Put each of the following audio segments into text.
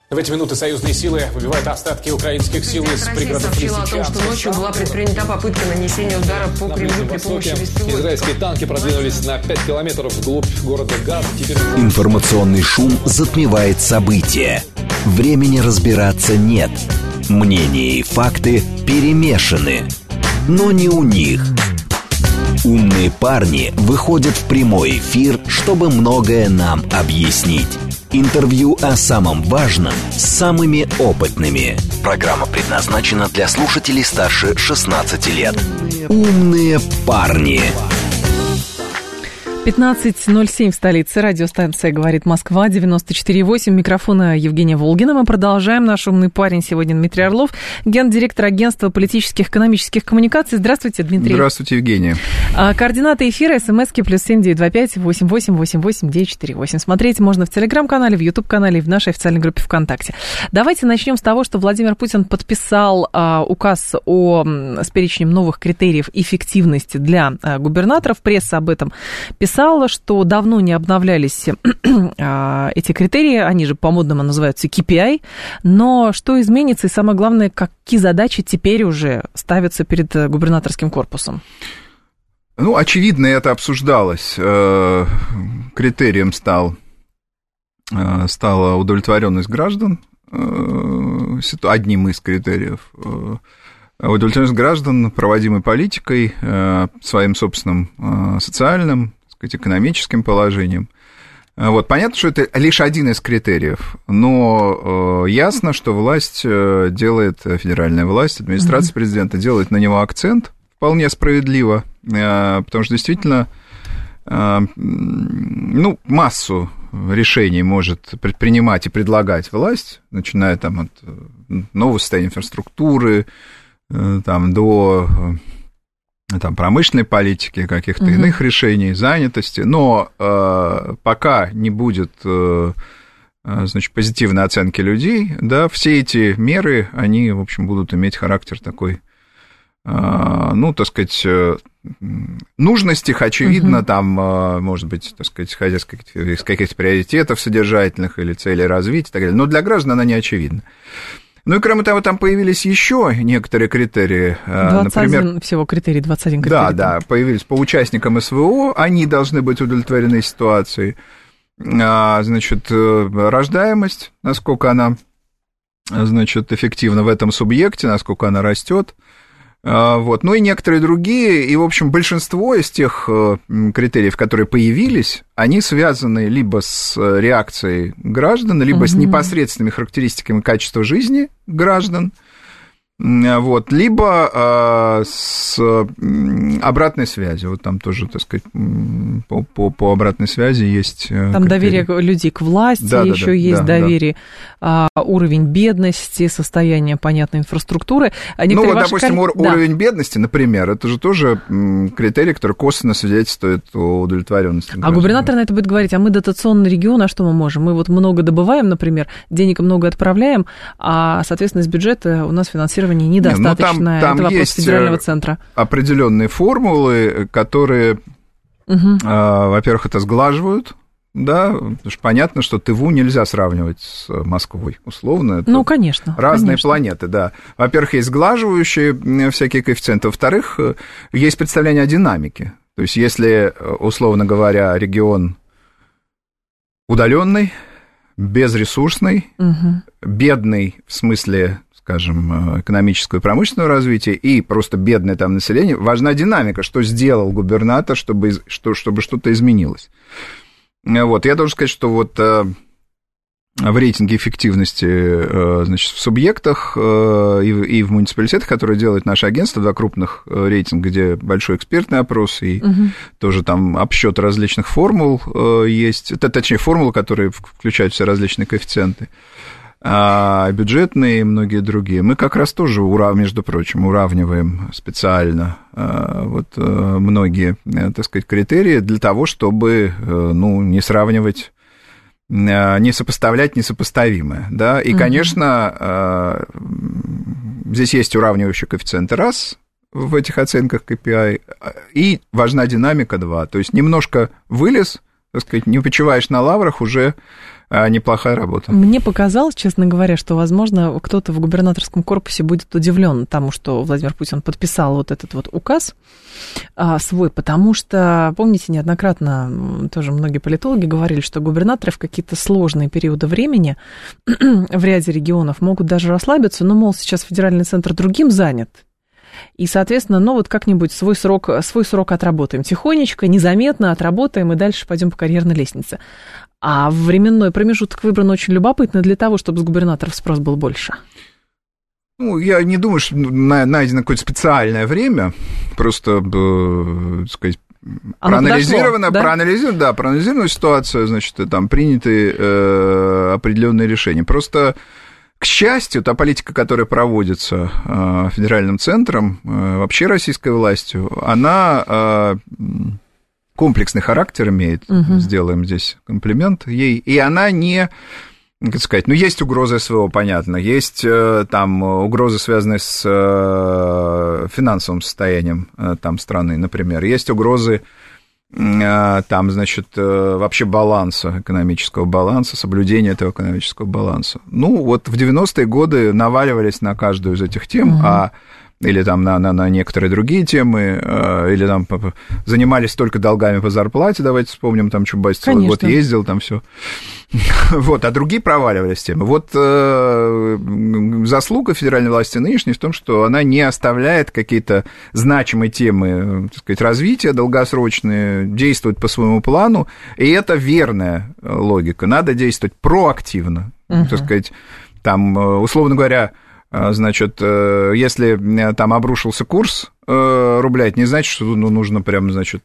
В эти минуты союзные силы выбивают остатки украинских сил из пригородов Лисичанска. Сообщила о том, что ночью была предпринята попытка нанесения удара по Кремлю при помощи беспилотников. Израильские танки продвинулись на 5 километров вглубь города Газа. Информационный шум затмевает события. Времени разбираться нет. Мнения и факты перемешаны. Но не у них. Умные парни выходят в прямой эфир, чтобы многое нам объяснить. Интервью о самом важном с самыми опытными. Программа предназначена для слушателей старше 16 лет. Умные парни. 15:07 в столице. Радиостанция «Говорит Москва», 94,8. Микрофона Евгения Волгина. Мы продолжаем. Наш умный парень сегодня Дмитрий Орлов, гендиректор агентства политических и экономических коммуникаций. Здравствуйте, Дмитрий. Здравствуйте, Евгения. Координаты эфира, смски +7 925 88 88 948. Смотреть можно в Телеграм-канале, в Ютуб-канале и в нашей официальной группе ВКонтакте. Давайте начнем с того, что Владимир Путин подписал указ с перечнем новых критериев эффективности для губернаторов. Пресса об этом писала, что давно не обновлялись эти критерии, они же по-модному называются KPI, но что изменится и, самое главное, какие задачи теперь уже ставятся перед губернаторским корпусом? Ну, очевидно, это обсуждалось. Критерием стала удовлетворенность граждан, одним из критериев. Удовлетворенность граждан проводимой политикой, своим собственным социальным, экономическим положением. Вот, понятно, что это лишь один из критериев, но ясно, что власть делает, федеральная власть, администрация президента делает на него акцент вполне справедливо, потому что действительно, массу решений может предпринимать и предлагать власть, начиная там от нового состояния инфраструктуры, там, до промышленной политики, каких-то иных решений, занятости, но пока не будет, позитивной оценки людей, да, все эти меры, они, в общем, будут иметь характер такой, нужность их, очевидно, там, может быть, исходя из каких-то приоритетов содержательных или целей развития и так далее, но для граждан она не очевидна. Ну и кроме того, там появились еще некоторые критерии. 21 например, всего критерий, 21 критерий. Да, появились по участникам СВО, они должны быть удовлетворены ситуацией. Рождаемость, насколько она, эффективна в этом субъекте, насколько она растет. Вот. Ну и некоторые другие, и, в общем, большинство из тех критериев, которые появились, они связаны либо с реакцией граждан, либо с непосредственными характеристиками качества жизни граждан, вот, либо с обратной связью. Вот там тоже, по обратной связи есть там критерии. Доверие людей к власти, еще есть доверие, уровень бедности, состояние, понятной инфраструктуры. Допустим, уровень бедности, например, это же тоже критерий, который косвенно свидетельствует о удовлетворенности граждан. А губернатор на это будет говорить, а мы дотационный регион, а что мы можем? Мы вот много добываем, например, денег много отправляем, а, соответственно, из бюджета у нас финансирование недостаточно. Там это вопрос есть федерального центра. Определенные формулы, которые, во-первых, это сглаживают, да, потому что понятно, что Тыву нельзя сравнивать с Москвой, условно. Это конечно. Разные планеты, да. Во-первых, есть сглаживающие всякие коэффициенты, во-вторых, есть представление о динамике. То есть, если, условно говоря, регион удаленный, безресурсный, бедный в смысле, скажем, экономического и промышленного развития, и просто бедное там население, важна динамика, что сделал губернатор, чтобы что-то изменилось. Вот, я должен сказать, что вот в рейтинге эффективности, в субъектах и в муниципалитетах, которые делает наше агентство, 2 крупных рейтинга, где большой экспертный опрос и тоже там обсчет различных формул есть, точнее, формулы, которые включают все различные коэффициенты, бюджетные и многие другие. Мы как раз тоже, между прочим, уравниваем специально многие, критерии для того, чтобы, не сравнивать, не сопоставлять несопоставимое, да, и, конечно, здесь есть уравнивающие коэффициенты, раз, в этих оценках KPI, и важна динамика, два, то есть немножко вылез, не почиваешь на лаврах, уже неплохая работа. Мне показалось, честно говоря, что, возможно, кто-то в губернаторском корпусе будет удивлен тому, что Владимир Путин подписал вот этот вот указ свой, потому что, помните, неоднократно тоже многие политологи говорили, что губернаторы в какие-то сложные периоды времени в ряде регионов могут даже расслабиться, но, мол, сейчас федеральный центр другим занят. И, соответственно, ну вот как-нибудь свой срок отработаем. Тихонечко, незаметно отработаем и дальше пойдем по карьерной лестнице. А временной промежуток выбран очень любопытно для того, чтобы с губернаторов спрос был больше. Ну, я не думаю, что найдено какое-то специальное время, просто, так сказать, проанализирована ситуация, значит, там приняты определенные решения. Просто, к счастью, та политика, которая проводится федеральным центром, вообще российской властью, она комплексный характер имеет, сделаем здесь комплимент ей, и она не, как сказать, ну, есть угрозы СВО, понятно, есть там угрозы, связанные с финансовым состоянием там страны, например, есть угрозы там, значит, вообще баланса, экономического баланса, соблюдения этого экономического баланса. Ну, вот в 90-е годы наваливались на каждую из этих тем, или там на некоторые другие темы, или там занимались только долгами по зарплате, давайте вспомним, там Чубайс целый год ездил, там все. Вот, а другие проваливались темы. Вот заслуга федеральной власти нынешней в том, что она не оставляет какие-то значимые темы, так сказать, развития долгосрочные, действует по своему плану, и это верная логика. Надо действовать проактивно, так сказать, там, условно говоря, значит, если там обрушился курс рубля, это не значит, что нужно прям, значит,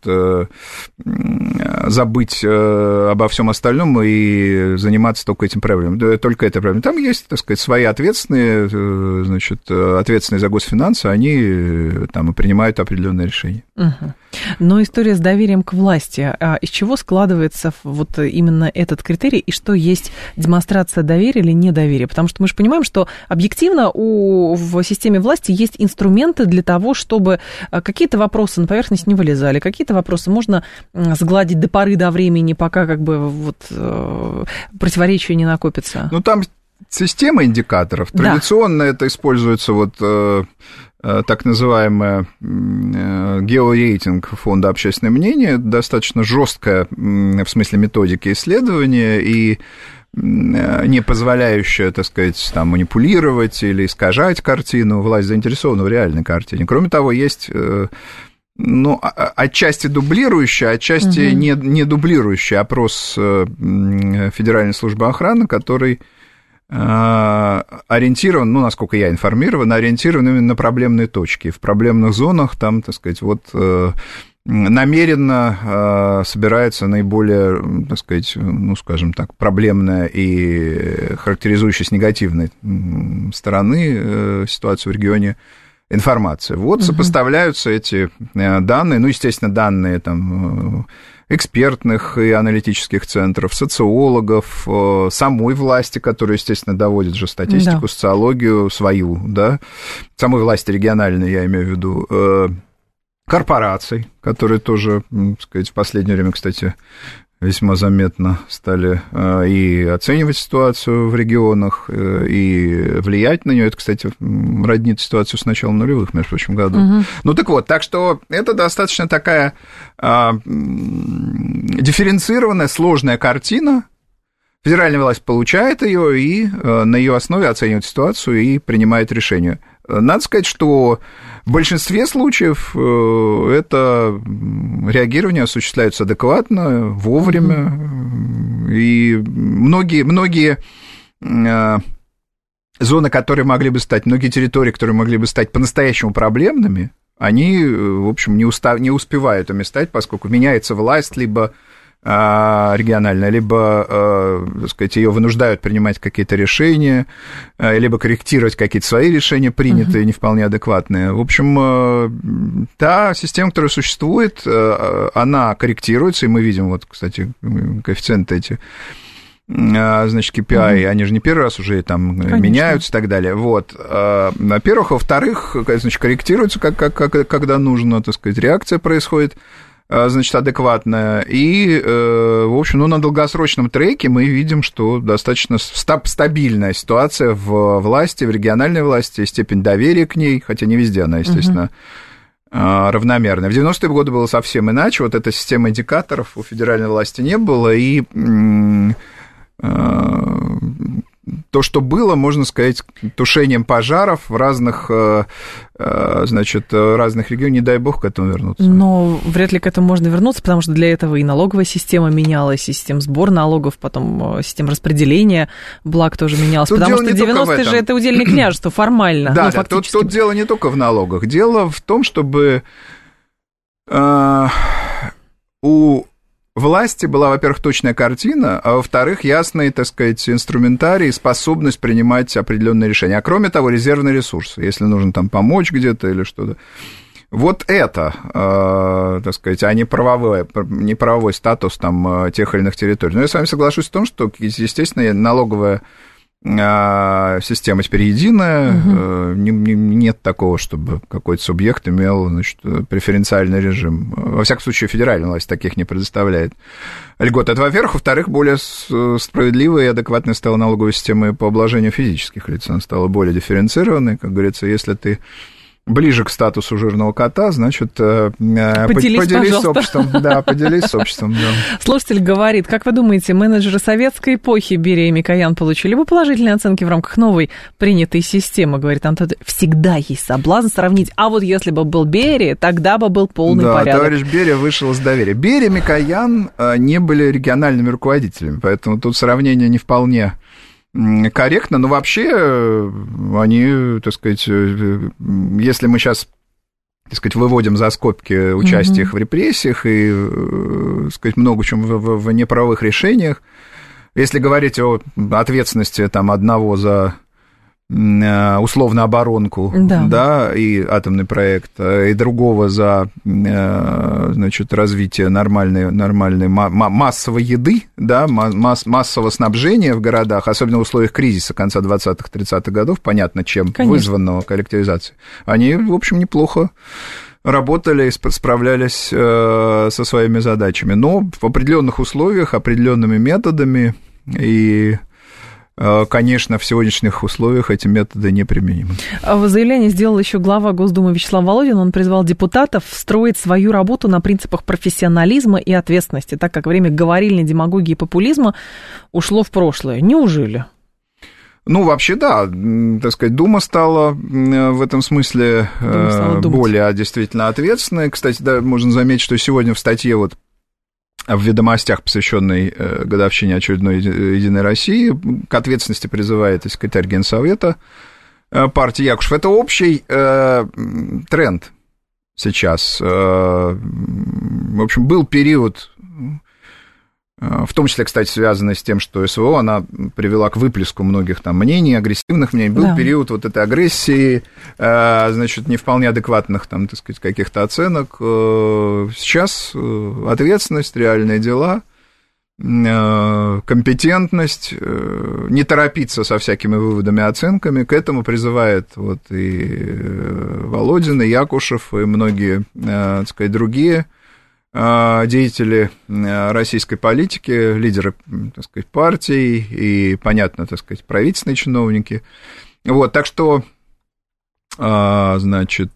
забыть обо всем остальном и заниматься только этим проблемой. Только этой проблемой. Там есть, так сказать, свои ответственные, значит, ответственные за госфинансы, они там и принимают определенные решения. Но история с доверием к власти, из чего складывается вот именно этот критерий, и что есть демонстрация доверия или недоверия? Потому что мы же понимаем, что объективно в системе власти есть инструменты для того, чтобы какие-то вопросы на поверхность не вылезали, какие-то вопросы можно сгладить до поры до времени, пока как бы вот противоречия не накопятся. Ну, там система индикаторов. Традиционно это используется вот так называемый георейтинг фонда «Общественное мнение», достаточно жесткое в смысле методики исследования и не позволяющая, так сказать, там, манипулировать или искажать картину. Власть заинтересована в реальной картине. Кроме того, есть, ну, отчасти дублирующий, отчасти не дублирующий опрос Федеральной службы охраны, который ориентирован, ну, насколько я информирован, ориентирован именно на проблемные точки. В проблемных зонах там, так сказать, вот намеренно собирается наиболее, так сказать, ну, скажем так, проблемная и характеризующая с негативной стороны ситуацию в регионе информация. Вот сопоставляются эти данные, ну, естественно, данные там экспертных и аналитических центров, социологов, самой власти, которая, естественно, доводит же статистику, социологию свою, да, самой власти региональной, я имею в виду, корпораций, которые тоже, так сказать, в последнее время, кстати, весьма заметно стали и оценивать ситуацию в регионах, и влиять на нее. Это, кстати, роднит ситуацию с начала нулевых, между прочим, году. Ну, так вот, так что это достаточно такая дифференцированная, сложная картина. Федеральная власть получает ее и на ее основе оценивает ситуацию и принимает решение. Надо сказать, что в большинстве случаев это реагирование осуществляется адекватно, вовремя, и многие зоны, которые могли бы стать, многие территории, которые могли бы стать по-настоящему проблемными, они, в общем, не успевают ими стать, поскольку меняется власть, либо региональная, либо, так сказать, ее вынуждают принимать какие-то решения, либо корректировать какие-то свои решения, принятые, не вполне адекватные. В общем, та система, которая существует, она корректируется, и мы видим, вот, кстати, коэффициенты эти, значит, KPI, они же не первый раз уже там меняются и так далее. Вот. Во-первых. Во-вторых, значит, корректируются, когда нужно, так сказать, реакция происходит значит, адекватная. И, в общем, на долгосрочном треке мы видим, что достаточно стабильная ситуация в власти, в региональной власти, степень доверия к ней, хотя не везде она, естественно, равномерная. В 90-е годы было совсем иначе. Вот этой системы индикаторов у федеральной власти не было, и то, что было, можно сказать, тушением пожаров в разных, значит, разных регионах, не дай бог к этому вернуться. Но вряд ли к этому можно вернуться, потому что для этого и налоговая система менялась, и система сбора налогов, потом система распределения благ тоже менялась, тут потому что 90-е же это удельное княжество формально. Да, да, тут дело не только в налогах, дело в том, чтобы у власти была, во-первых, точная картина, а во-вторых, ясный, так сказать, инструментарий, способность принимать определенные решения. А кроме того, резервный ресурс, если нужно там помочь где-то или что-то. Вот это, так сказать, а не правовой статус там тех или иных территорий. Но я с вами соглашусь в том, что, естественно, налоговая система теперь единая, нет такого, чтобы какой-то субъект имел, значит, преференциальный режим. Во всяком случае, федеральная власть таких не предоставляет льгот. Это, во-первых. Во-вторых, более справедливой и адекватной стала налоговая система по обложению физических лиц. Она стала более дифференцированной. Как говорится, если ты ближе к статусу жирного кота, значит, поделись с обществом. Да, поделись с обществом, да. Слушатель говорит, как вы думаете, менеджеры советской эпохи Берия и Микоян получили бы положительные оценки в рамках новой принятой системы? Говорит Антон, всегда есть соблазн сравнить. А вот если бы был Берия, тогда бы был полный порядок. Да, товарищ Берия вышел из доверия. Берия и Микоян не были региональными руководителями, поэтому тут сравнение не вполне корректно, но вообще они, так сказать, если мы сейчас, так сказать, выводим за скобки участие их в репрессиях и, так сказать, много чем в неправовых решениях, если говорить о ответственности там одного за условно оборонку, да, и атомный проект, и другого за, значит, развитие нормальной массовой еды, да, массового снабжения в городах, особенно в условиях кризиса конца 20-х, 30-х годов, понятно, чем вызванного коллективизацией, они, в общем, неплохо работали и справлялись со своими задачами, но в определенных условиях, определенными методами, и конечно, в сегодняшних условиях эти методы неприменимы. Заявление сделал еще глава Госдумы Вячеслав Володин. Он призвал депутатов строить свою работу на принципах профессионализма и ответственности, так как время говорильной демагогии и популизма ушло в прошлое. Неужели? Ну, вообще, да, так сказать, Дума стала в этом смысле более действительно ответственной. Кстати, да, можно заметить, что сегодня в статье вот в «Ведомостях», посвященной годовщине очередной «Единой России», к ответственности призывает секретарь Генсовета партии Якушев. Это общий тренд сейчас. В общем, был период, в том числе, кстати, связанный с тем, что СВО, она привела к выплеску многих там мнений, агрессивных мнений. Был период вот этой агрессии, значит, не вполне адекватных там, так сказать, каких-то оценок. Сейчас ответственность, реальные дела, компетентность, не торопиться со всякими выводами и оценками. К этому призывает вот и Володин, и Якушев, и многие, так сказать, другие деятели российской политики, лидеры, так сказать, партий и, понятно, так сказать, правительственные чиновники. Вот, так что, значит,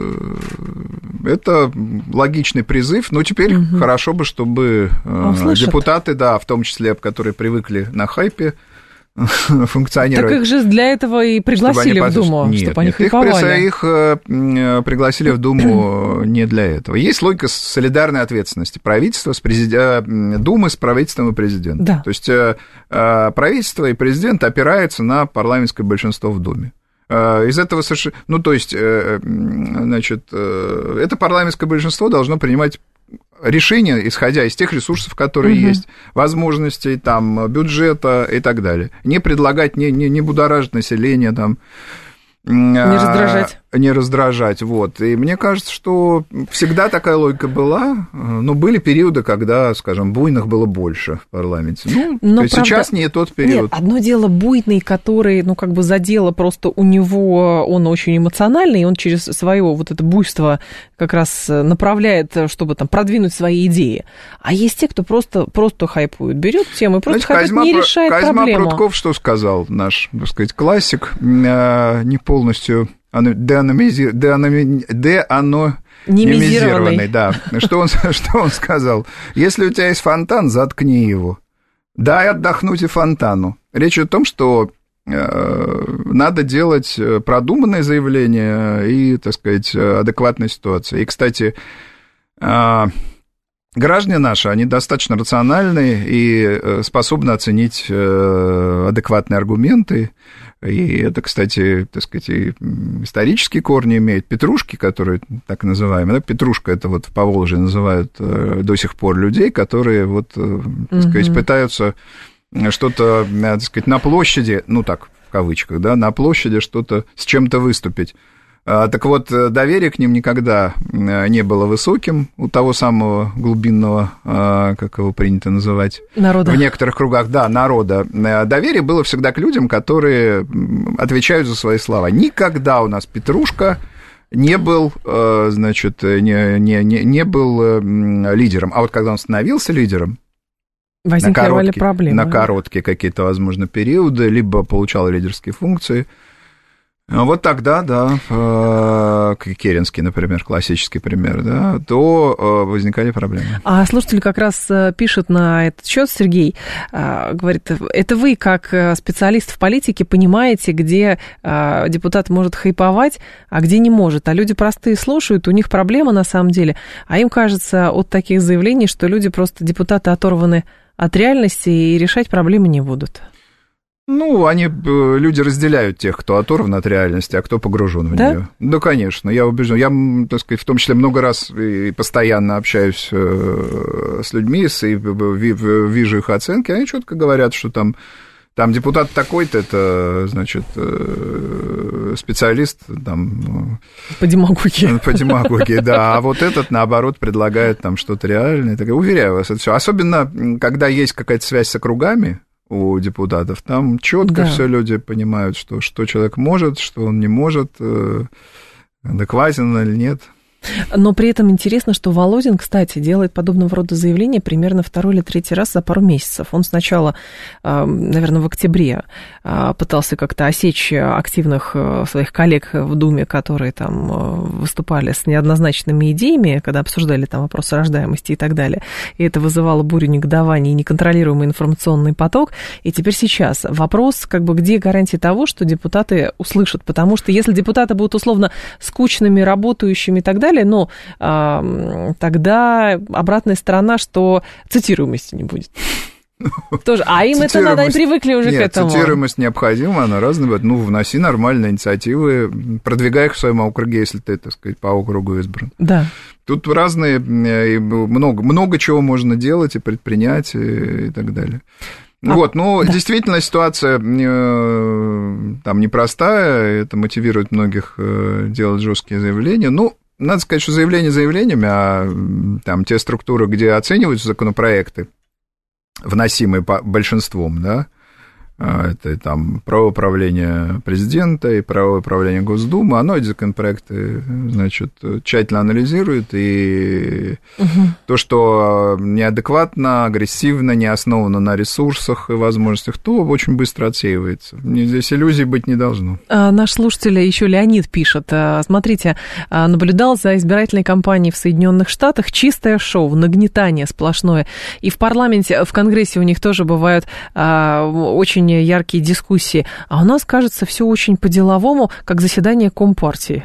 это логичный призыв, но теперь хорошо бы, чтобы депутаты, да, в том числе, которые привыкли на хайпе функционировать. Так их же для этого и пригласили в Думу, чтобы они хайповали. Их пригласили в Думу не для этого. Есть логика солидарной ответственности правительства, Думы с правительством и президентом. Да. То есть правительство и президент опираются на парламентское большинство в Думе. Из этого совершенно... Ну, то есть, значит, это парламентское большинство должно принимать решения, исходя из тех ресурсов, которые есть, возможностей, там, бюджета и так далее. Не предлагать, не будоражить население, там... Не раздражать. не раздражать, вот. И мне кажется, что всегда такая логика была, но были периоды, когда, скажем, буйных было больше в парламенте. Но правда, сейчас не тот период. Нет, одно дело буйный, который, задело просто у него, он очень эмоциональный, и он через свое вот это буйство как раз направляет, чтобы там продвинуть свои идеи. А есть те, кто просто хайпует, берет тему и просто не решает проблему. Козьма Прутков что сказал, наш, так сказать, классик, не полностью деанонимизированный, да. Что он сказал? Если у тебя есть фонтан, заткни его. Дай отдохнуть и фонтану. Речь идет о том, что надо делать продуманные заявления и, так сказать, адекватной ситуации. И, кстати, граждане наши, они достаточно рациональны и способны оценить адекватные аргументы. И это, кстати, так сказать, и исторические корни имеет. Петрушки, которые так называемые, да, петрушка, это вот в Поволжье называют до сих пор людей, которые вот, так сказать, пытаются что-то, так сказать, на площади, так, в кавычках, да, на площади что-то, с чем-то выступить. Так вот, доверие к ним никогда не было высоким у того самого глубинного, как его принято называть, народа. В некоторых кругах, да, народа. Доверие было всегда к людям, которые отвечают за свои слова. Никогда у нас Петрушка не был, значит, не был лидером. А вот когда он становился лидером, возникали проблемы. На короткие какие-то, возможно, периоды, либо получал лидерские функции. Вот тогда, да, Керенский, например, классический пример, да, то возникали проблемы. А слушатель как раз пишет на этот счет, Сергей, говорит, это вы, как специалист в политике, понимаете, где депутат может хайповать, а где не может. А люди простые слушают, у них проблема на самом деле, а им кажется от таких заявлений, что люди просто, депутаты, оторваны от реальности и решать проблемы не будут. Люди разделяют тех, кто оторван от реальности, а кто погружен в нее. Да, конечно, я убежден. Я, так сказать, в том числе много раз и постоянно общаюсь с людьми, и вижу их оценки, они четко говорят, что там депутат такой-то, это, значит, специалист там... По демагогии. По демагогии, да. А вот этот, наоборот, предлагает там что-то реальное. Так, уверяю вас, это все. Особенно, когда есть какая-то связь с округами у депутатов, там четко все люди понимают, что человек может, что он не может, адекватен или нет. Но при этом интересно, что Володин, кстати, делает подобного рода заявления примерно второй или третий раз за пару месяцев. Он сначала, наверное, в октябре пытался как-то осечь активных своих коллег в Думе, которые там выступали с неоднозначными идеями, когда обсуждали там вопросы рождаемости и так далее. И это вызывало бурю негодования и неконтролируемый информационный поток. И теперь сейчас вопрос, где гарантия того, что депутаты услышат. Потому что если депутаты будут условно скучными, работающими и так далее, но тогда обратная сторона, что цитируемости не будет. Тоже. А им это надо, они привыкли уже к этому. Цитируемость необходима, она разная бывает. Вноси нормальные инициативы, продвигай их в своем округе, если ты, так сказать, по округу избран. Да. Тут разные, много чего можно делать и предпринять и так далее. Действительно, ситуация там непростая, это мотивирует многих делать жесткие заявления. Надо сказать, что заявления заявлениями, а там те структуры, где оцениваются законопроекты, вносимые большинством, да, это там правое управление президента и правое управление Госдумы, оно эти законопроекты, значит, тщательно анализирует, и то, что неадекватно, агрессивно, не основано на ресурсах и возможностях, то очень быстро отсеивается. Здесь иллюзий быть не должно. Наш слушатель еще Леонид пишет, смотрите, наблюдал за избирательной кампанией в Соединенных Штатах, чистое шоу, нагнетание сплошное, и в парламенте, в Конгрессе у них тоже бывают очень яркие дискуссии, а у нас, кажется, все очень по-деловому, как заседание Компартии.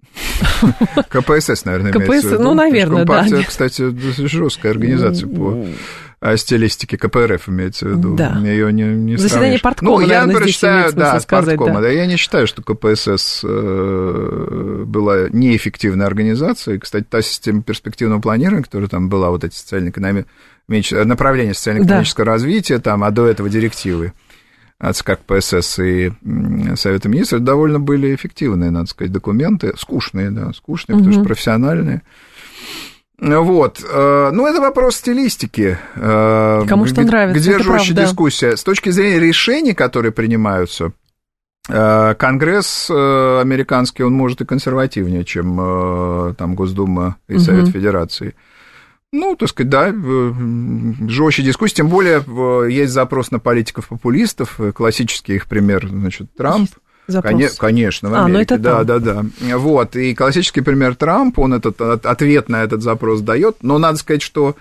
КПСС, наверное, имеется в виду. Наверное, Компартия, да. Кстати, жесткая организация по стилистике КПРФ имеется в виду. Да. Ее не заседание парткома, наверное, здесь имеет смысл сказать. Парткома, да. Я не считаю, что КПСС была неэффективной организацией. Кстати, та система перспективного планирования, которая там была, вот эти социально-экономические направления социально-экономического развития, там, а до этого директивы, от ЦК КПСС и Совета Министров, довольно были эффективные, надо сказать, документы, скучные, потому что профессиональные. Вот, ну, это вопрос стилистики. Кому что нравится, где это жестче правда. дискуссия. С точки зрения решений, которые принимаются, Конгресс американский, он может и консервативнее, чем там Госдума и Совет Федерации. Ну, так сказать, да, жестче дискуссии, тем более есть запрос на политиков-популистов, классический их пример, значит, Трамп. Конечно, в Америке, да. Вот, и классический пример Трамп, он ответ на этот запрос дает, но надо сказать, что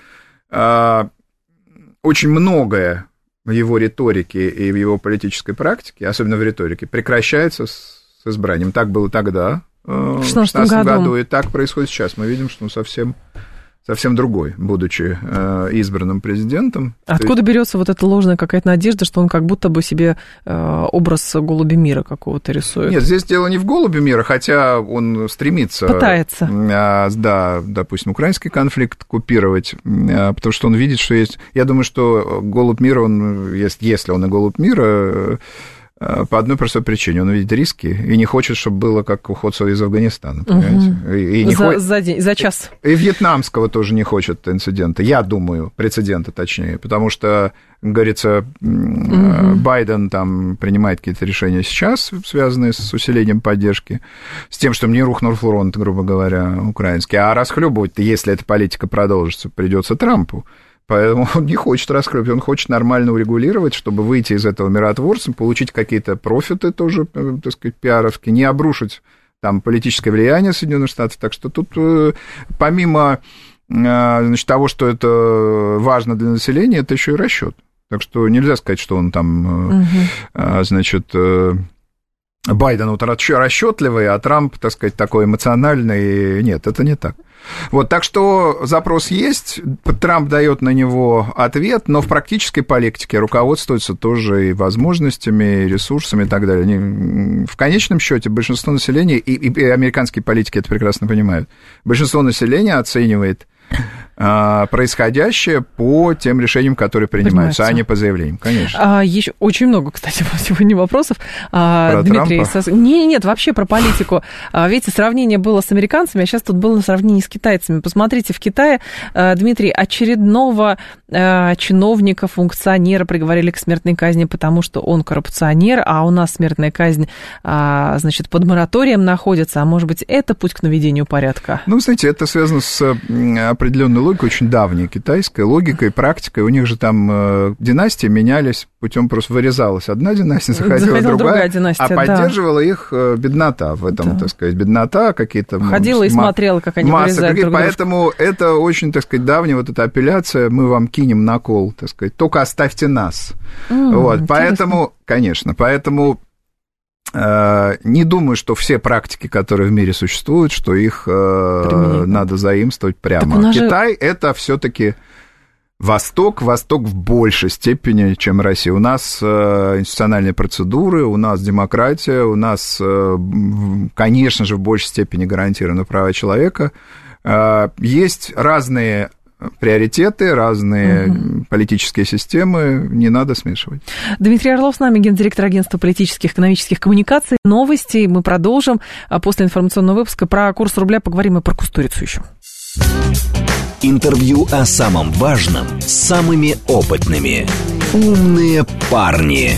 очень многое в его риторике и в его политической практике, особенно в риторике, прекращается с избранием. Так было тогда, в 2016 году, и так происходит сейчас. Мы видим, что он совсем другой, будучи избранным президентом. Откуда берется вот эта ложная какая-то надежда, что он как будто бы себе образ голуби мира какого-то рисует? Нет, здесь дело не в голубе мира, хотя он стремится... Пытается. Да, допустим, украинский конфликт купировать, потому что он видит, что есть... Я думаю, что голубь мира, он, если он и голубь мира... По одной простой причине. Он видит риски и не хочет, чтобы было как уход из Афганистана, понимаете? И за час. И вьетнамского тоже не хочет инцидента, я думаю, прецедента точнее, потому что, как говорится, Байден там принимает какие-то решения сейчас, связанные с усилением поддержки, с тем, чтобы не рухнул фронт, грубо говоря, украинский, а расхлебывать-то, если эта политика продолжится, придется Трампу. Поэтому он не хочет раскрыть, он хочет нормально урегулировать, чтобы выйти из этого миротворца, получить какие-то профиты тоже, так сказать, пиаровские, не обрушить там политическое влияние Соединенных Штатов. Так что тут помимо, значит, того, что это важно для населения, это еще и расчет. Так что нельзя сказать, что он там, значит... Байден вот расчетливый, а Трамп, так сказать, такой эмоциональный. Нет, это не так. Вот, так что запрос есть, Трамп дает на него ответ, но в практической политике руководствуется тоже и возможностями, и ресурсами и так далее. В конечном счете большинство населения, и американские политики это прекрасно понимают, большинство населения оценивает происходящее по тем решениям, которые принимаются, а не по заявлениям, конечно. Еще очень много, кстати, сегодня вопросов. Про Дмитрий, Трампа? Нет, вообще про политику. Видите, сравнение было с американцами, а сейчас тут было сравнение с китайцами. Посмотрите, в Китае, Дмитрий, очередного чиновника, функционера приговорили к смертной казни, потому что он коррупционер, а у нас смертная казнь, значит, под мораторием находится, а может быть, это путь к наведению порядка? Ну, знаете, это связано с определенной логикой, очень давней китайской логикой, практикой. У них же там династии менялись, путем просто вырезалась одна династия, заходила другая династия, а поддерживала их беднота в этом, так сказать, беднота, какие-то... Ходила и смотрела, как они вырезают друг друга. Поэтому это очень, так сказать, давняя вот эта апелляция, мы вам кинем на кол, так сказать, только оставьте нас. Вот, поэтому, конечно, не думаю, что все практики, которые в мире существуют, что их надо заимствовать прямо. Китай — это все-таки Восток в большей степени, чем Россия. У нас институциональные процедуры, у нас демократия, у нас, конечно же, в большей степени гарантированы права человека. Есть разные приоритеты, разные политические системы, не надо смешивать. Дмитрий Орлов с нами, гендиректор агентства политических и экономических коммуникаций. Новости мы продолжим после информационного выпуска. Про курс рубля поговорим и про Кустурицу еще. Интервью о самом важном с самыми опытными. Умные парни.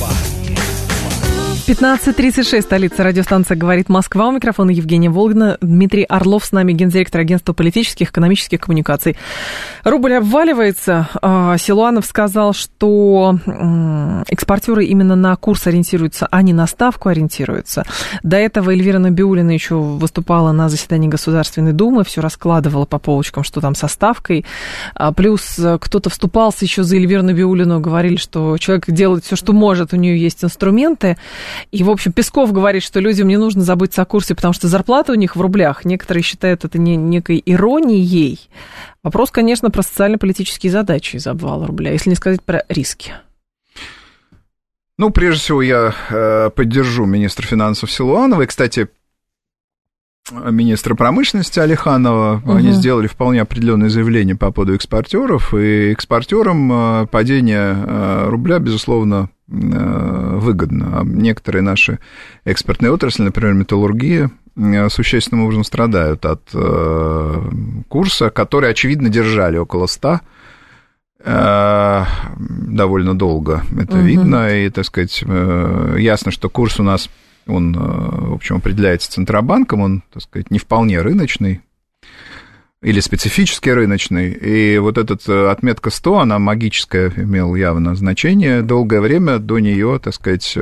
15:36, столица, радиостанция «Говорит Москва». У микрофона Евгения Волгина. Дмитрий Орлов с нами, гендиректор агентства политических и экономических коммуникаций. Рубль обваливается. Силуанов сказал, что экспортеры именно на курс ориентируются, а не на ставку ориентируются. До этого Эльвира Набиуллина еще выступала на заседании Государственной Думы, все раскладывала по полочкам, что там со ставкой. Плюс кто-то вступался еще за Эльвиру Набиуллину, говорили, что человек делает все, что может, у нее есть инструменты. И, в общем, Песков говорит, что людям не нужно заботиться о курсе, потому что зарплата у них в рублях. Некоторые считают это некой иронией. Вопрос, конечно, про социально-политические задачи из обвала рубля, если не сказать про риски. Ну, прежде всего, я поддержу министра финансов Силуанова. И, кстати, министра промышленности Алиханова. Они сделали вполне определенные заявления по поводу экспортеров, и экспортерам падение рубля, безусловно, выгодно. Некоторые наши экспортные отрасли, например, металлургия, существенным образом страдают от курса, который, очевидно, держали около 100 довольно долго. Это видно, и, так сказать, ясно, что курс у нас, он, в общем, определяется Центробанком, он, так сказать, не вполне рыночный или специфически рыночный, и вот эта отметка 100, она магическая, имела явно значение. Долгое время до нее, так сказать,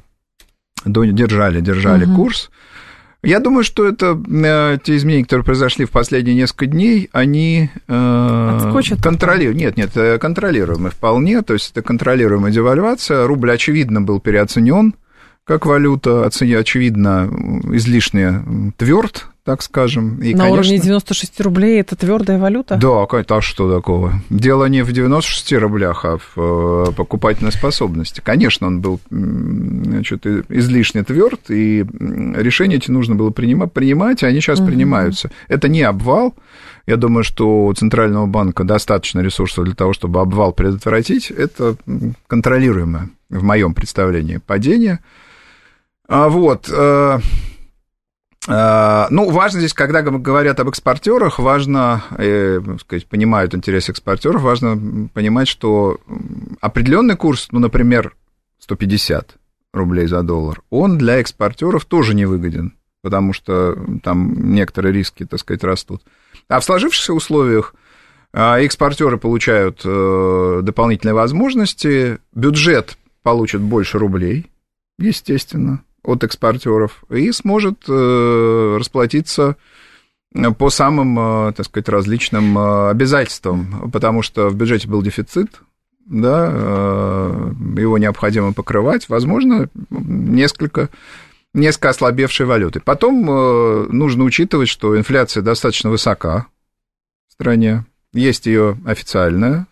держали курс. Я думаю, что это те изменения, которые произошли в последние несколько дней, они контролируемы. Нет, контролируемы вполне, то есть это контролируемая девальвация. Рубль, очевидно, был переоценен как валюта, очевидно, излишне тверд, так скажем. И, на уровне 96 рублей это твердая валюта? Да, а что такого? Дело не в 96 рублях, а в покупательной способности. Конечно, он был, значит, излишне тверд, и решения эти нужно было принимать, и они сейчас принимаются. Это не обвал. Я думаю, что у Центрального банка достаточно ресурсов для того, чтобы обвал предотвратить. Это контролируемое, в моем представлении, падение. Вот. Ну, важно здесь, когда говорят об экспортерах, важно, так сказать, понимают интерес экспортеров, важно понимать, что определенный курс, ну, например, 150 рублей за доллар, он для экспортеров тоже невыгоден, потому что там некоторые риски, так сказать, растут. А в сложившихся условиях экспортеры получают дополнительные возможности, бюджет получит больше рублей, естественно, от экспортеров, и сможет расплатиться по самым, так сказать, различным обязательствам, потому что в бюджете был дефицит, да, его необходимо покрывать, возможно, несколько ослабевшей валюты. Потом нужно учитывать, что инфляция достаточно высока в стране, есть ее официальная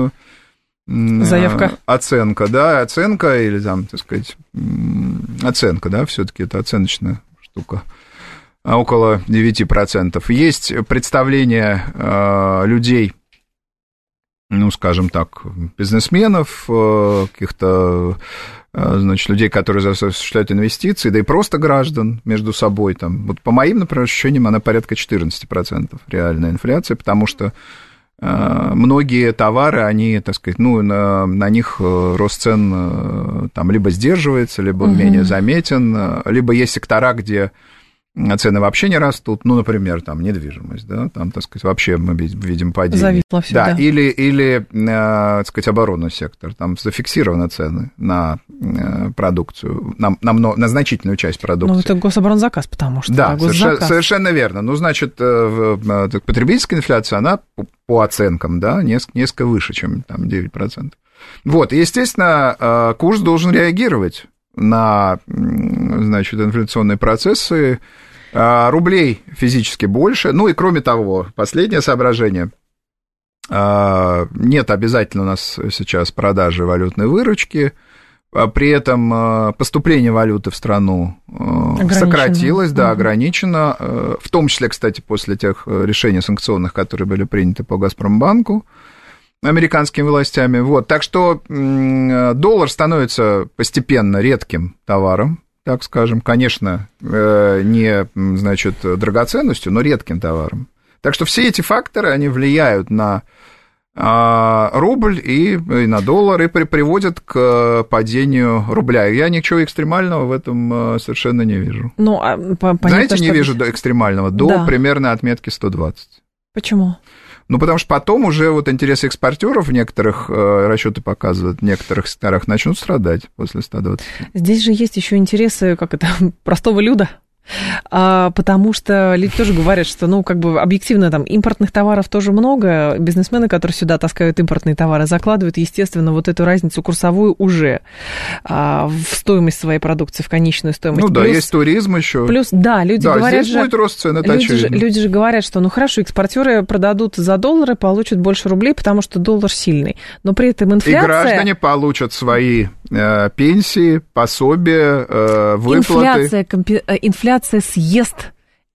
заявка. Оценка, да, оценка, или там, так сказать, оценка, да, все-таки это оценочная штука, около 9%. Есть представление людей, ну, скажем так, бизнесменов, каких-то, значит, людей, которые осуществляют инвестиции, да и просто граждан между собой. Там. Вот по моим, например, ощущениям, она порядка 14% реальная инфляция, потому что многие товары, они, так сказать, ну, на них рост цен там либо сдерживается, либо он менее заметен, либо есть сектора, где цены вообще не растут, ну, например, там недвижимость, да, там, так сказать, вообще мы видим падение. Зависло всё, да. Или, так сказать, оборонный сектор, там зафиксированы цены на продукцию, на значительную часть продукции. Ну, это гособоронзаказ, потому что... Да, совершенно верно. Ну, значит, потребительская инфляция, она по оценкам, да, несколько выше, чем там 9%. Вот, и, естественно, курс должен реагировать на, значит, инфляционные процессы. Рублей физически больше. Ну и кроме того, последнее соображение. Нет обязательно у нас сейчас продажи валютной выручки. При этом поступление валюты в страну сократилось, да, ограничено. В том числе, кстати, после тех решений санкционных, которые были приняты по «Газпромбанку» американскими властями. Вот. Так что доллар становится постепенно редким товаром, так скажем, конечно, не, значит, драгоценностью, но редким товаром. Так что все эти факторы, они влияют на рубль и на доллар и приводят к падению рубля. Я ничего экстремального в этом совершенно не вижу. Ну, знаете, не вижу экстремального до примерно отметки 120. Почему? Ну, потому что потом уже вот интересы экспортеров в некоторых, расчеты показывают, в некоторых секторах начнут страдать после 120. Здесь же есть еще интересы, как это, простого люда. Потому что люди тоже говорят, что, ну, как бы объективно там импортных товаров тоже много, бизнесмены, которые сюда таскают импортные товары, закладывают, естественно, вот эту разницу курсовую уже в стоимость своей продукции, в конечную стоимость. Ну да, есть туризм еще. Плюс, да, люди говорят, здесь будет рост цен, это очевидно. Люди же говорят, что, ну, хорошо, экспортеры продадут за доллары, получат больше рублей, потому что доллар сильный, но при этом инфляция... И граждане получат свои пенсии, пособия, выплаты. Инфляция съест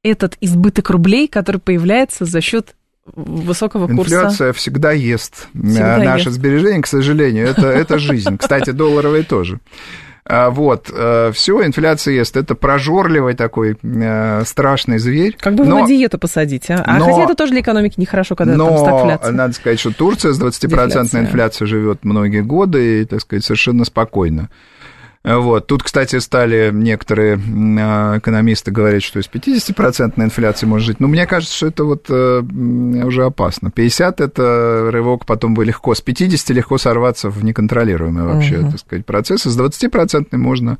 этот избыток рублей, который появляется за счет высокого курса. Инфляция всегда ест наши сбережения, к сожалению. Это жизнь. Кстати, долларовые тоже. Вот, все, инфляция ест. Это прожорливый такой страшный зверь. Как бы его на диету посадить, а? Хотя это тоже для экономики нехорошо, когда там стагфляция. Но надо сказать, что Турция с 20% инфляцией живет многие годы и, так сказать, совершенно спокойно. Вот. Тут, кстати, стали некоторые экономисты говорить, что и с 50% инфляцией можно жить. Но мне кажется, что это вот уже опасно. 50 – это рывок, потом бы легко. С 50 легко сорваться в неконтролируемый вообще, так сказать, процесс. И с 20%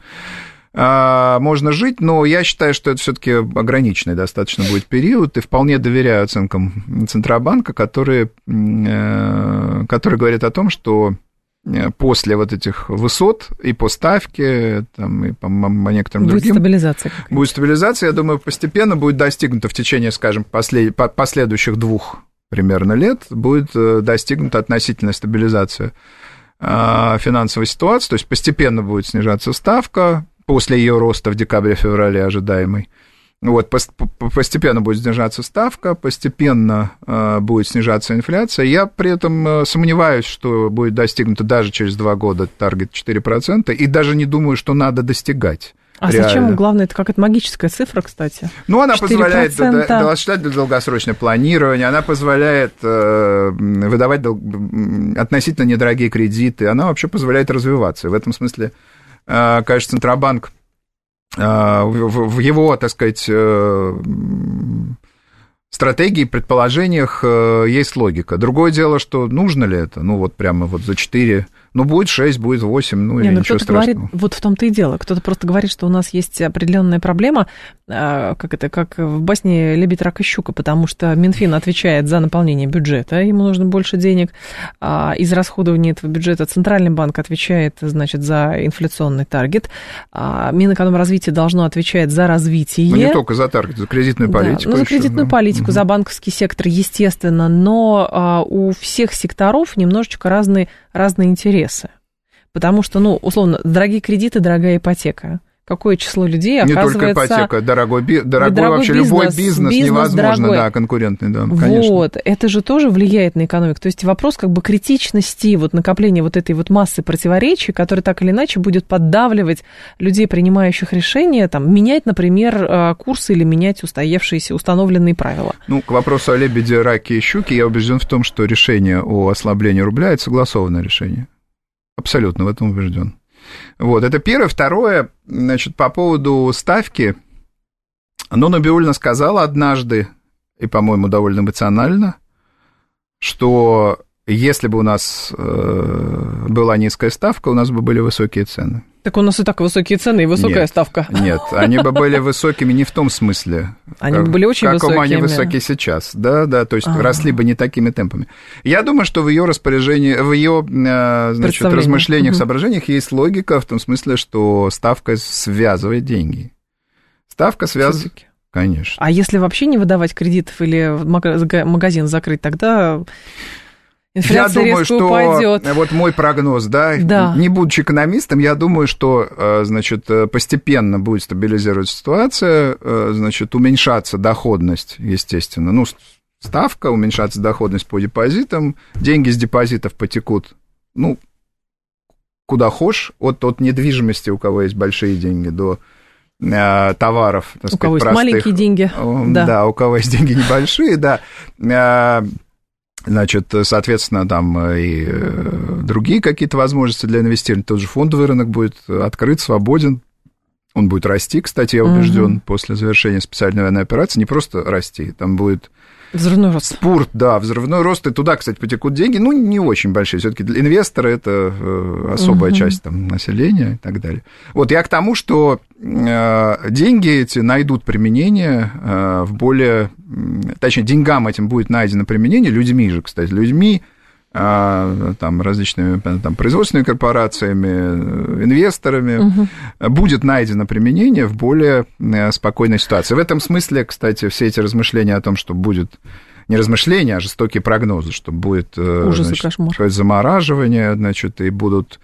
можно жить, но я считаю, что это все-таки ограниченный достаточно будет период, и вполне доверяю оценкам Центробанка, которые говорят о том, что после вот этих высот и по ставке, там, и по некоторым другим... Будет стабилизация. Я думаю, постепенно будет достигнута в течение, скажем, последующих 2 примерно лет, будет достигнута относительная стабилизация финансовой ситуации, то есть постепенно будет снижаться ставка после ее роста в декабре-феврале ожидаемой. Вот, постепенно будет снижаться ставка, постепенно будет снижаться инфляция. Я при этом сомневаюсь, что будет достигнуто даже через 2 года таргет 4%, и даже не думаю, что надо достигать. А реально. Зачем? Главное, это какая-то магическая цифра, кстати. Ну, она 4%. Позволяет осуществлять долгосрочное планирование, она позволяет выдавать относительно недорогие кредиты, она вообще позволяет развиваться. И в этом смысле, конечно, Центробанк в его, так сказать, стратегии, предположениях есть логика. Другое дело, что нужно ли это, ну, вот прямо вот за 4, ну, будет 6, будет 8, ну, или ничего страшного. Говорит, вот в том-то и дело. Кто-то просто говорит, что у нас есть определенная проблема, как в басне «Лебедь, рак и щука», потому что Минфин отвечает за наполнение бюджета, ему нужно больше денег, из расходования этого бюджета Центральный банк отвечает, значит, за инфляционный таргет, Минэкономразвитие должно отвечать за развитие. Ну, не только за таргет, за кредитную политику. За кредитную политику, за банковский сектор, естественно, но у всех секторов немножечко разные интересы. Потому что, ну, условно, дорогие кредиты, дорогая ипотека. Какое число людей оказывается... Не только ипотека, дорогой вообще бизнес, любой бизнес невозможно, дорогой. Да, конкурентный, да, конечно. Вот, это же тоже влияет на экономику. То есть вопрос как бы критичности, вот накопления вот этой вот массы противоречий, которая так или иначе будет поддавливать людей, принимающих решения, там, менять, например, курсы или менять устоявшиеся, установленные правила. Ну, к вопросу о лебеде, раке и щуке, я убежден в том, что решение о ослаблении рубля – это согласованное решение. Абсолютно в этом убежден. Вот, это первое. Второе, значит, по поводу ставки. Набиуллина сказала однажды, и, по-моему, довольно эмоционально, что если бы у нас была низкая ставка, у нас бы были высокие цены. Так у нас и так высокие цены и высокая ставка. Нет, они бы были высокими не в том смысле, они бы были очень высокими. Как они высокие сейчас. Да, то есть росли бы не такими темпами. Я думаю, что в ее распоряжении, в ее, значит, размышлениях, соображениях есть логика в том смысле, что ставка связывает деньги. Ставка связывает... Все-таки. Конечно. А если вообще не выдавать кредитов или магазин закрыть, тогда... Инфляция я думаю, что упадет. Вот мой прогноз, да, не будучи экономистом, я думаю, что, значит, постепенно будет стабилизироваться ситуация, значит, уменьшаться доходность, естественно, ну, ставка, уменьшаться доходность по депозитам, деньги с депозитов потекут, ну, куда хошь, от недвижимости, у кого есть большие деньги, до товаров, так сказать, у кого есть простых. Маленькие деньги. Да, у кого есть деньги небольшие, да. Значит, соответственно, там и другие какие-то возможности для инвестирования. Тот же фондовый рынок будет открыт, свободен. Он будет расти, кстати, я убежден, после завершения специальной военной операции. Не просто расти, там будет... Взрывной рост. Спорт, да, взрывной рост, и туда, кстати, потекут деньги, ну, не очень большие, все-таки для инвестора это особая часть там, населения и так далее. Вот я к тому, что деньги эти найдут применение в более... Точнее, деньгам этим будет найдено применение, людьми же, кстати, людьми, там, различными там, производственными корпорациями, инвесторами, будет найдено применение в более спокойной ситуации. В этом смысле, кстати, все эти размышления о том, что будет... Не размышления, а жестокие прогнозы, что будет, значит, какое-то замораживание, значит, и будут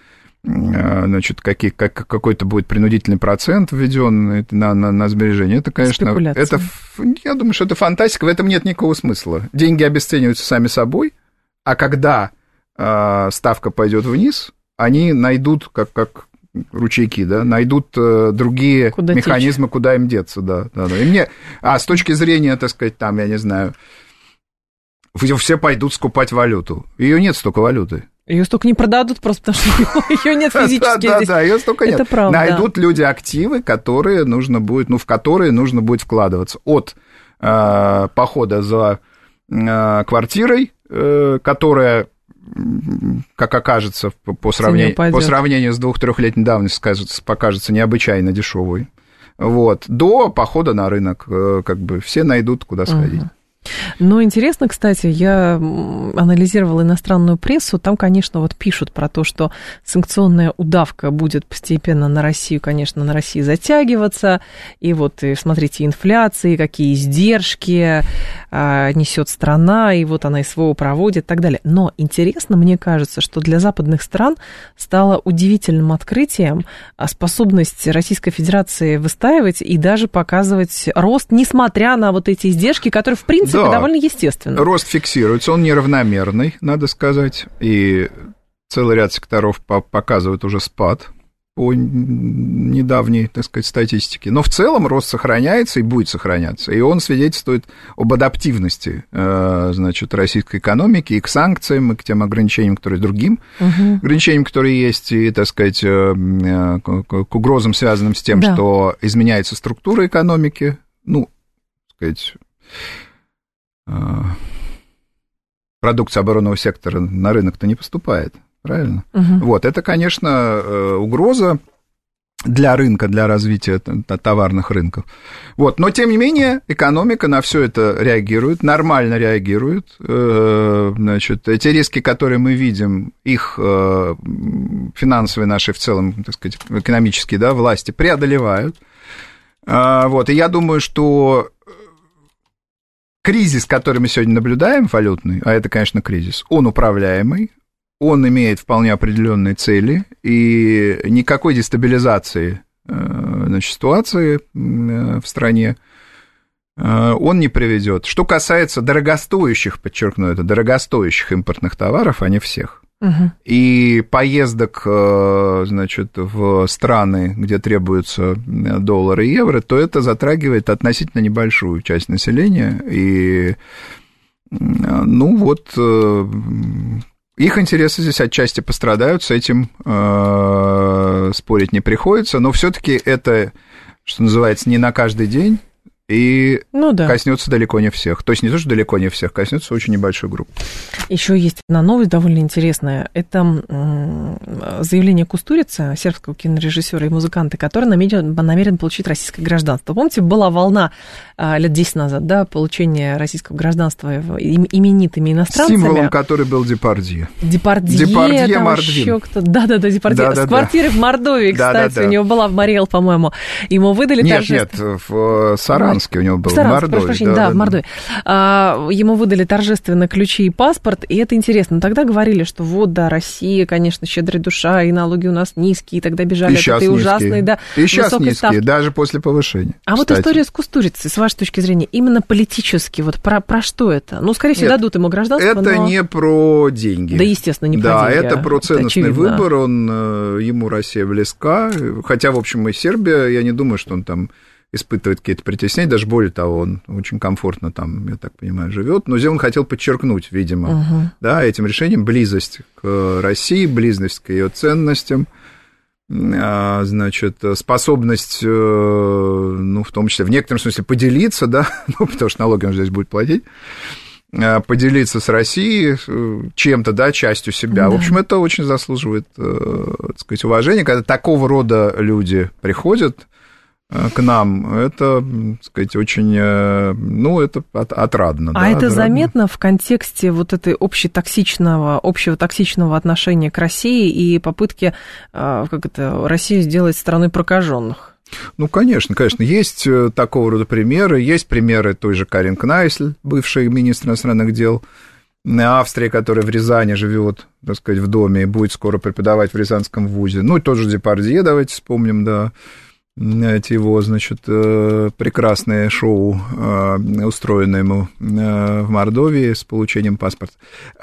значит, какой-то будет принудительный процент введен на сбережение, это, конечно, я думаю, что это фантастика, в этом нет никакого смысла. Деньги обесцениваются сами собой, а когда ставка пойдет вниз, они найдут, как ручейки, да, найдут другие механизмы, куда им деться, да. И с точки зрения, так сказать, там, я не знаю, все пойдут скупать валюту. Ее нет столько валюты. Ее столько не продадут просто, потому что ее нет физически здесь. Да, ее столько нет. Это правда. Найдут люди активы, в которые нужно будет вкладываться. От похода за квартирой, которая, как окажется, по сравнению с 2-3-летней давностью, покажется необычайно дешевой, до похода на рынок, как бы все найдут, куда сходить. Но интересно, кстати, я анализировала иностранную прессу, там, конечно, вот пишут про то, что санкционная удавка будет постепенно на Россию, конечно, на России затягиваться, и смотрите, инфляции, какие издержки несет страна, и вот она СВО проводит и так далее. Но интересно, мне кажется, что для западных стран стало удивительным открытием способность Российской Федерации выстаивать и даже показывать рост, несмотря на вот эти издержки, которые, в принципе, довольно естественно. Рост фиксируется, он неравномерный, надо сказать, и целый ряд секторов показывает уже спад по недавней, так сказать, статистике. Но в целом рост сохраняется и будет сохраняться, и он свидетельствует об адаптивности, российской экономики и к санкциям, и к тем ограничениям, которые другим ограничениям, которые есть, и, так сказать, к угрозам, связанным с тем, что изменяется структура экономики, продукция оборонного сектора на рынок-то не поступает, правильно? Это, конечно, угроза для рынка, для развития товарных рынков. Но, тем не менее, экономика на все это реагирует, нормально реагирует. Эти риски, которые мы видим, их финансовые наши в целом, так сказать, экономические, власти преодолевают. И я думаю, что кризис, который мы сегодня наблюдаем, валютный, а это, конечно, кризис, он управляемый, он имеет вполне определенные цели, и никакой дестабилизации ситуации в стране он не приведет. Что касается дорогостоящих, подчеркну это, дорогостоящих импортных товаров, а не всех, и поездок, в страны, где требуются доллары и евро, то это затрагивает относительно небольшую часть населения, и, их интересы здесь отчасти пострадают, с этим спорить не приходится, но все-таки это, что называется, не на каждый день, и коснется далеко не всех. То есть не то, что далеко не всех, коснется очень небольшой группы. Еще есть одна новость довольно интересная. Это заявление Кустурицы, сербского кинорежиссера и музыканта, который намерен получить российское гражданство. Помните, была волна лет 10 назад, получения российского гражданства именитыми иностранцами. Символом который был Депардье. Депардье, Мордвин. Да-да-да, Депардье. С квартиры в Мордовии, кстати, у него была в Мариэл, по-моему. Ему выдали в Саранске у него был, в Мордовии. В Мордовии. Ему выдали торжественно ключи и паспорт, и это интересно. Тогда говорили, что Россия, конечно, щедрая душа, и налоги у нас низкие, и тогда бежали от этой ужасной, и сейчас низкие, ставки. Даже после повышения. А кстати. История с Кустурицей, с вашей точки зрения, именно политически, про что это? Скорее всего, дадут ему гражданство, это не про деньги. Да, естественно, не про деньги. Да, это про ценностный выбор, ему Россия близка, хотя, в общем, и Сербия, я не думаю, что он там испытывает какие-то притеснения, даже более того, он очень комфортно там, я так понимаю, живет, но здесь он хотел подчеркнуть, видимо, этим решением близость к России, близость к ее ценностям, способность, в том числе, в некотором смысле поделиться, потому что налоги он здесь будет платить, поделиться с Россией чем-то, частью себя. В общем, это очень заслуживает, так сказать, уважения, когда такого рода люди приходят к нам, это, так сказать, очень, это отрадно. А это заметно в контексте этой общего токсичного отношения к России и попытки, Россию сделать страной прокаженных? Конечно, есть такого рода примеры. Есть примеры той же Карин Кнайсль, бывший министр иностранных дел Австрия, которая в Рязани живет, так сказать, в доме и будет скоро преподавать в Рязанском вузе. Ну, и тот же Депардье, давайте вспомним, да, эти его, значит, прекрасное шоу, устроенное ему в Мордовии с получением паспорта.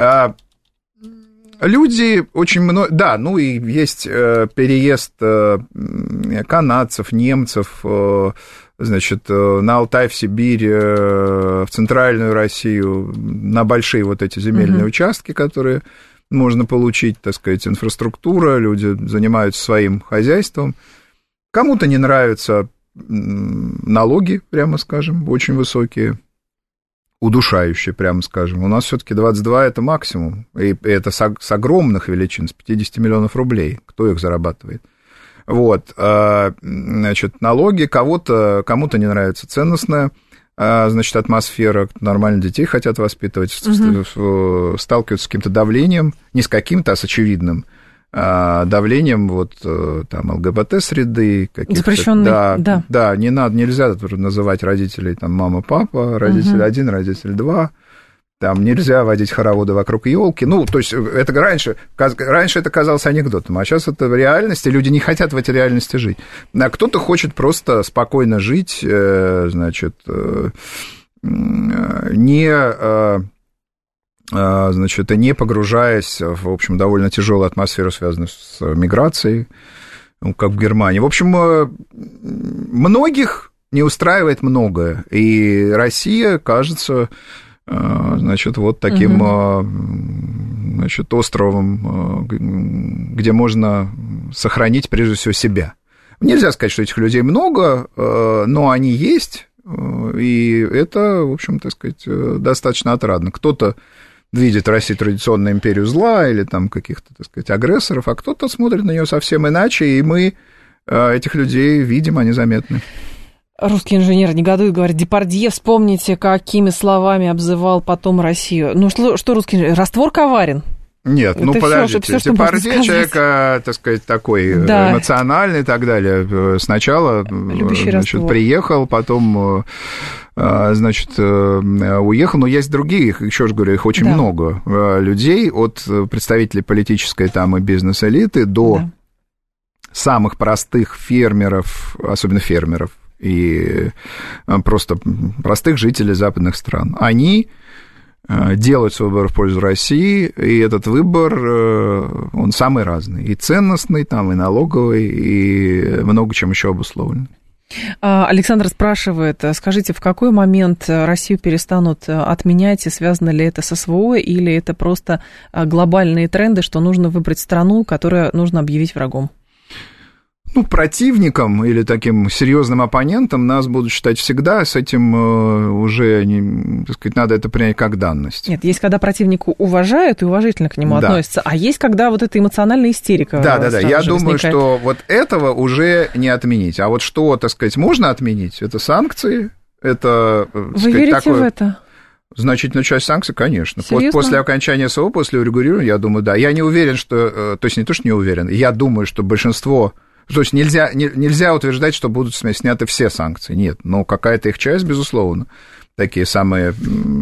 Люди очень много... Да, ну и есть переезд канадцев, немцев, значит, на Алтай, в Сибирь, в центральную Россию, на большие вот эти земельные участки, которые можно получить, так сказать, инфраструктура, люди занимаются своим хозяйством. Кому-то не нравятся налоги, прямо скажем, очень высокие, удушающие, прямо скажем. У нас все-таки 22 – это максимум, и это с огромных величин, с 50 миллионов рублей. Кто их зарабатывает? Вот, значит, налоги, кому-то не нравится ценностная, значит, атмосфера, нормально детей хотят воспитывать, сталкиваются с каким-то давлением, не с каким-то, а с очевидным давлением вот там ЛГБТ-среды. Запрещенные, да, не надо, нельзя называть родителей там мама, папа, родитель один, родитель два. Там нельзя водить хороводы вокруг елки. Ну, то есть, это раньше это казалось анекдотом, а сейчас это реальность, и люди не хотят в этой реальности жить. А кто-то хочет просто спокойно жить, значит, не погружаясь в общем, довольно тяжелую атмосферу, связанную с миграцией, как в Германии. В общем, многих не устраивает многое, и Россия, кажется, значит, вот таким, значит, островом, где можно сохранить, прежде всего, себя. Нельзя сказать, что этих людей много, но они есть, и это, в общем, так сказать, достаточно отрадно. Кто-то видит в России традиционную империю зла или там каких-то, так сказать, агрессоров, а кто-то смотрит на нее совсем иначе, и мы этих людей видим, они заметны. Русский инженер негодует, говорит, Депардье, вспомните, какими словами обзывал потом Россию. Ну, что русский инженер? Раствор коварен. Нет, это подождите, Депардье человек, так сказать, такой эмоциональный и так далее. Сначала, значит, приехал, потом, значит, уехал, но есть другие, еще раз говорю, их очень много людей, от представителей политической там и бизнес-элиты до самых простых фермеров, особенно фермеров, и просто простых жителей западных стран. Они делают свой выбор в пользу России, и этот выбор, он самый разный, и ценностный, там, и налоговый, и много чем еще обусловлен. Александр спрашивает, скажите, в какой момент Россию перестанут отменять, и связано ли это с СВО, или это просто глобальные тренды, что нужно выбрать страну, которую нужно объявить врагом? Ну, противником или таким серьезным оппонентом нас будут считать всегда, с этим уже, так сказать, надо это принять как данность. Нет, есть, когда противнику уважают и уважительно к нему относятся, а есть, когда вот эта эмоциональная истерика. Да, я думаю, что вот этого уже не отменить. А вот что, так сказать, можно отменить, это санкции, это... Вы верите в это? Значительную часть санкций, конечно. Серьезно? После окончания СВО, после урегулирования, я думаю, да. Я не уверен, что... То есть не то, что не уверен, я думаю, что большинство... То есть нельзя утверждать, что будут сняты все санкции. Нет, но какая-то их часть, безусловно. Такие самые,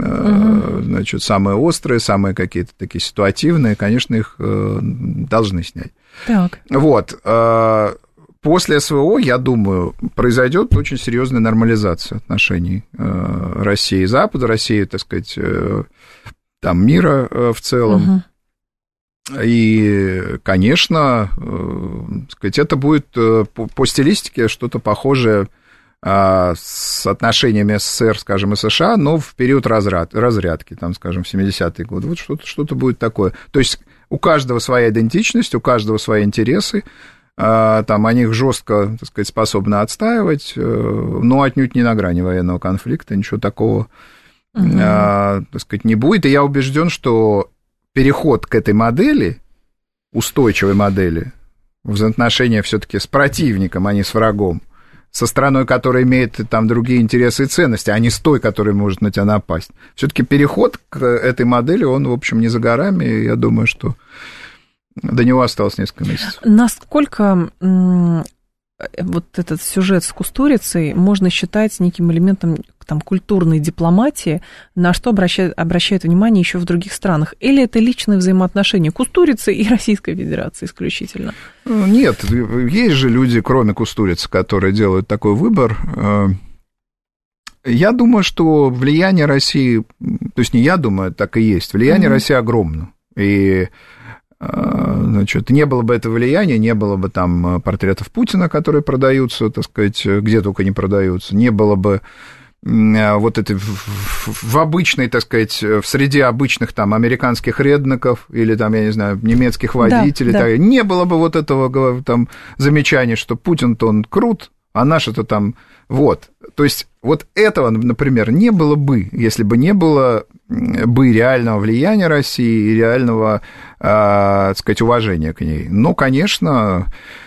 значит, самые острые, самые какие-то такие ситуативные, конечно, их должны снять. Так. Вот. После СВО, я думаю, произойдет очень серьезная нормализация отношений России и Запада, России, так сказать, там, мира в целом. И, конечно, сказать, это будет по стилистике что-то похожее с отношениями СССР, скажем, и США, но в период разрядки, там, скажем, в 70-е годы. Вот что-то будет такое. То есть у каждого своя идентичность, у каждого свои интересы, там, они их жестко, так сказать, способны отстаивать, но отнюдь не на грани военного конфликта, ничего такого, так сказать, не будет. И я убежден, что переход к этой модели, устойчивой модели, взаимоотношения все-таки с противником, а не с врагом, со страной, которая имеет там другие интересы и ценности, а не с той, которая может на тебя напасть. Все-таки переход к этой модели, он, в общем, не за горами, и я думаю, что до него осталось несколько месяцев. Насколько вот этот сюжет с Кустурицей можно считать неким элементом там, культурной дипломатии, на что обращают внимание еще в других странах? Или это личные взаимоотношения Кустурицы и Российской Федерации исключительно? Нет, есть же люди, кроме Кустурицы, которые делают такой выбор. Я думаю, что влияние России, то есть не я думаю, так и есть, влияние России огромно. И, значит, не было бы этого влияния, не было бы там портретов Путина, которые продаются, так сказать, где только не продаются, не было бы вот это в обычной, так сказать, в среде обычных там американских реднеков или там, я не знаю, немецких водителей, да, да. Не было бы вот этого там замечания, что Путин-то он крут, а наши-то там вот. То есть вот этого, например, не было бы, если бы не было бы реального влияния России и реального, так сказать, уважения к ней. Ну, конечно,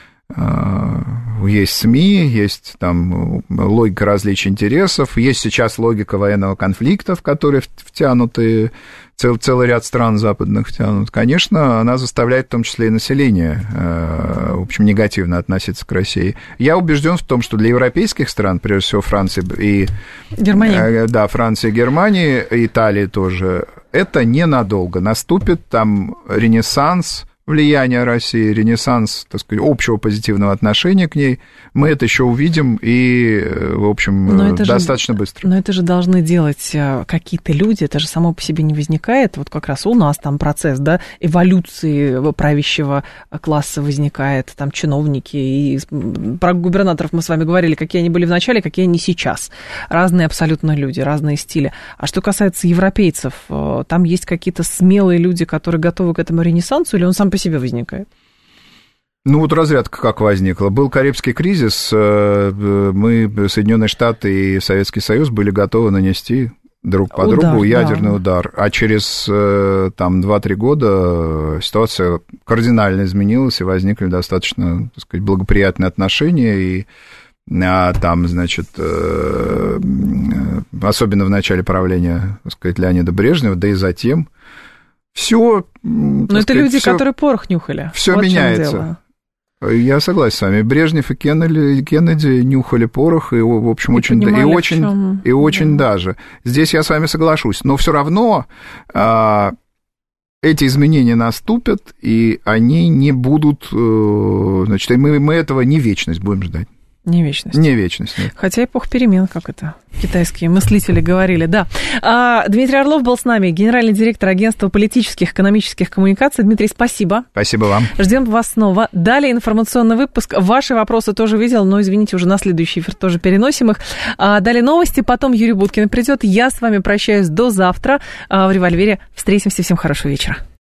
есть СМИ, есть там логика различий интересов, есть сейчас логика военного конфликта, в который втянуты целый ряд стран западных втянут. Конечно, она заставляет в том числе и население, в общем, негативно относиться к России. Я убежден в том, что для европейских стран, прежде всего Франции и Германии, да, Франции, Германии, Италии тоже, это ненадолго. Наступит там ренессанс влияния России, ренессанс, так сказать, общего позитивного отношения к ней, мы это еще увидим и, в общем, достаточно быстро. Но это же должны делать какие-то люди, это же само по себе не возникает. Вот как раз у нас там процесс, да, эволюции правящего класса возникает, там чиновники, и про губернаторов мы с вами говорили, какие они были в начале, какие они сейчас. Разные абсолютно люди, разные стили. А что касается европейцев, там есть какие-то смелые люди, которые готовы к этому ренессансу, или он сам по себе возникает? Ну, вот разрядка как возникла. Был Карибский кризис, мы, Соединенные Штаты и Советский Союз, были готовы нанести друг по другу ядерный удар. А через там 2-3 года ситуация кардинально изменилась, и возникли достаточно, так сказать, благоприятные отношения, и там, значит, особенно в начале правления, так сказать, Леонида Брежнева, да и затем, все. Но это люди, которые порох нюхали. Все вот меняется. Я согласен с вами. Брежнев и Кеннеди нюхали порох, и, в общем, очень даже. Здесь я с вами соглашусь. Но все равно эти изменения наступят, и они не будут, значит, мы этого не вечность будем ждать. Не вечность. Не вечность, нет. Хотя эпоха перемен, как это китайские мыслители говорили, да. Дмитрий Орлов был с нами, генеральный директор агентства политических, экономических коммуникаций. Дмитрий, спасибо. Спасибо вам. Ждем вас снова. Далее информационный выпуск. Ваши вопросы тоже видел, но, извините, уже на следующий эфир тоже переносим их. Далее новости, потом Юрий Буткин придет. Я с вами прощаюсь до завтра. В «Револьвере» встретимся. Всем хорошего вечера.